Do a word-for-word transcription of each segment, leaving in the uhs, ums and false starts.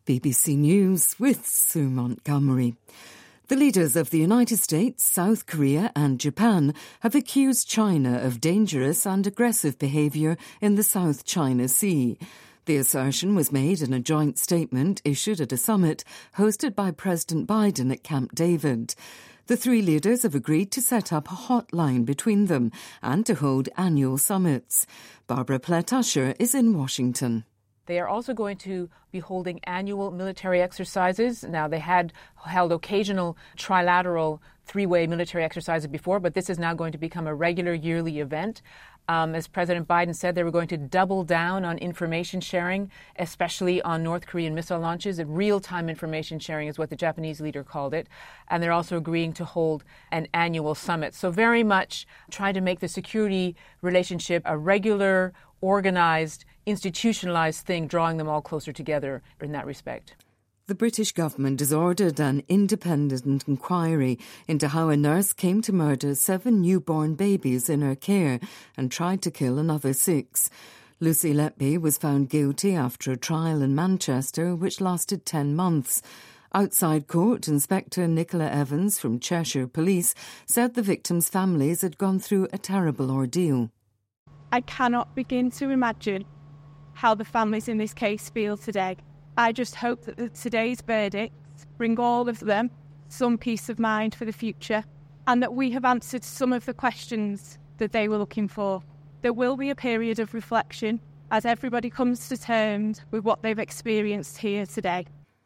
B B C News with Sue Montgomery. The leaders of the United States, South Korea and Japan have accused China of dangerous and aggressive behaviour in the South China Sea. The assertion was made in a joint statement issued at a summit hosted by President Biden at Camp David. The three leaders have agreed to set up a hotline between them and to hold annual summits. Barbara Plett-Usher is in Washington. They are also going to be holding annual military exercises. Now, they had held occasional trilateral three-way military exercises before, but this is now going to become a regular yearly event. Um, as President Biden said, they were going to double down on information sharing, especially on North Korean missile launches. Real-time information sharing is what the Japanese leader called it. And they're also agreeing to hold an annual summit. So very much trying to make the security relationship a regular, organised, institutionalised thing, drawing them all closer together in that respect. The British government has ordered an independent inquiry into how a nurse came to murder seven newborn babies in her care and tried to kill another six. Lucy Letby was found guilty after a trial in Manchester which lasted ten months. Outside court, Inspector Nicola Evans from Cheshire Police said the victims' families had gone through a terrible ordeal. I cannot begin to imagine how the families in this case feel today. I just hope that today's verdicts bring all of them some peace of mind for the future and that we have answered some of the questions that they were looking for. There will be a period of reflection as everybody comes to terms with what they've experienced here today.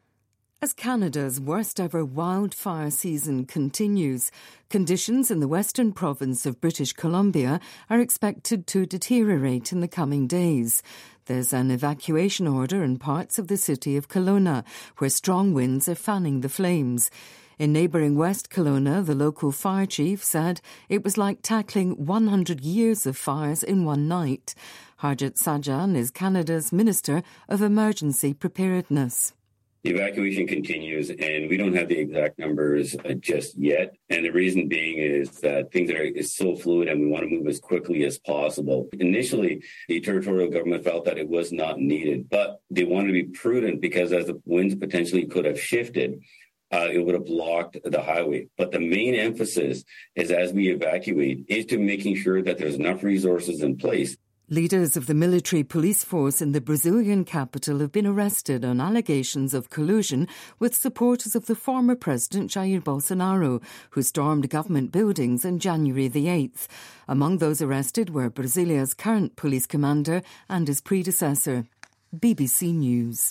As Canada's worst-ever wildfire season continues, conditions in the western province of British Columbia are expected to deteriorate in the coming days. There's an evacuation order in parts of the city of Kelowna, where strong winds are fanning the flames. In neighbouring West Kelowna, the local fire chief said it was like tackling one hundred years of fires in one night. Harjit Sajjan is Canada's Minister of Emergency Preparedness. The evacuation continues, and we don't have the exact numbers uh, just yet. And the reason being is that things are is so fluid, and we want to move as quickly as possible. Initially, the territorial government felt that it was not needed, but they wanted to be prudent because as the winds potentially could have shifted, uh, it would have blocked the highway. But the main emphasis is as we evacuate is to making sure that there's enough resources in place. Leaders of the military police force in the Brazilian capital have been arrested on allegations of collusion with supporters of the former President Jair Bolsonaro, who stormed government buildings on January the eighth. Among those arrested were Brazilia's current police commander and his predecessor. B B C News.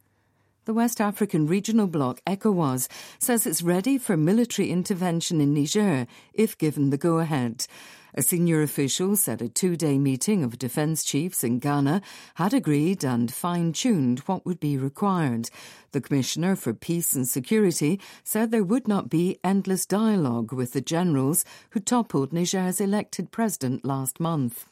The West African regional bloc ECOWAS says it's ready for military intervention in Niger if given the go-ahead. A senior official said a two-day meeting of defence chiefs in Ghana had agreed and fine-tuned what would be required. The Commissioner for Peace and Security said there would not be endless dialogue with the generals who toppled Niger's elected president last month.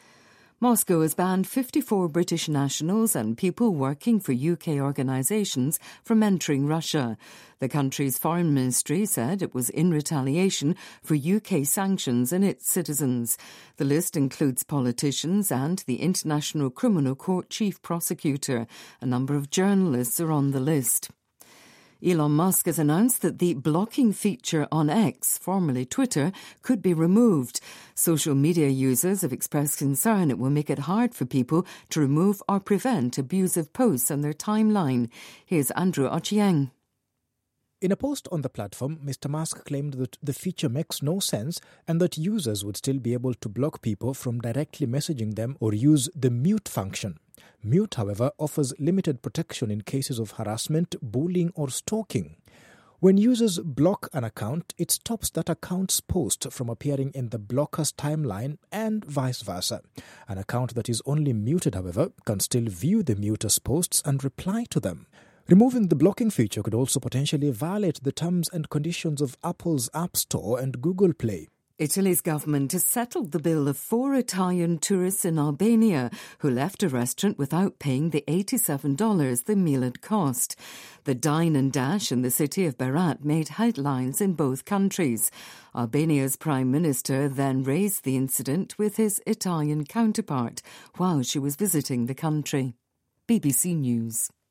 Moscow has banned fifty-four British nationals and people working for U K organisations from entering Russia. The country's foreign ministry said it was in retaliation for U K sanctions on its citizens. The list includes politicians and the International Criminal Court chief prosecutor. A number of journalists are on the list. Elon Musk has announced that the blocking feature on X, formerly Twitter, could be removed. Social media users have expressed concern it will make it hard for people to remove or prevent abusive posts on their timeline. Here's Andrew Ochieng. In a post on the platform, Mister Musk claimed that the feature makes no sense and that users would still be able to block people from directly messaging them or use the mute function. Mute, however, offers limited protection in cases of harassment, bullying or stalking. When users block an account, it stops that account's post from appearing in the blocker's timeline and vice versa. An account that is only muted, however, can still view the muter's posts and reply to them. Removing the blocking feature could also potentially violate the terms and conditions of Apple's App Store and Google Play. Italy's government has settled the bill of four Italian tourists in Albania who left a restaurant without paying the eighty-seven dollars the meal had cost. The dine and dash in the city of Berat made headlines in both countries. Albania's Prime Minister then raised the incident with his Italian counterpart while she was visiting the country. B B C News.